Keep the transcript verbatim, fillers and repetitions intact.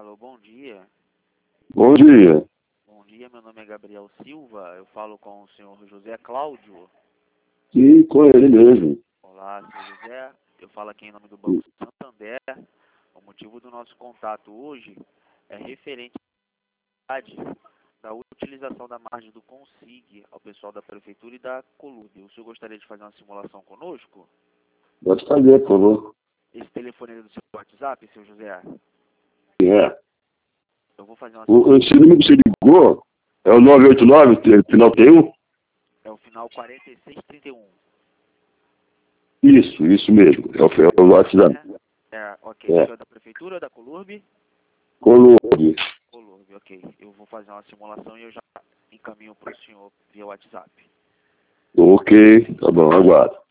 Alô, bom dia. Bom dia. Bom dia, meu nome é Gabriel Silva, eu falo com o senhor José Cláudio. Sim, com ele mesmo. Olá, senhor José, eu falo aqui em nome do Banco Santander. O motivo do nosso contato hoje é referente à da utilização da margem do Consig ao pessoal da Prefeitura e da Colurb. O senhor gostaria de fazer uma simulação conosco? Pode fazer, por favor. Esse telefone é do seu WhatsApp, senhor José? É. Eu vou fazer uma O, simulação. esse número que você ligou é o nove oito nove, tem- final tem um? É o final quarenta e seis trinta e um. Isso, isso mesmo. É o, é o WhatsApp. É, é ok. É. O senhor é da Prefeitura ou da Colurb? Colômbia. Colurb, ok. Eu vou fazer uma simulação e eu já encaminho para o senhor via WhatsApp. Ok, tá bom, aguardo.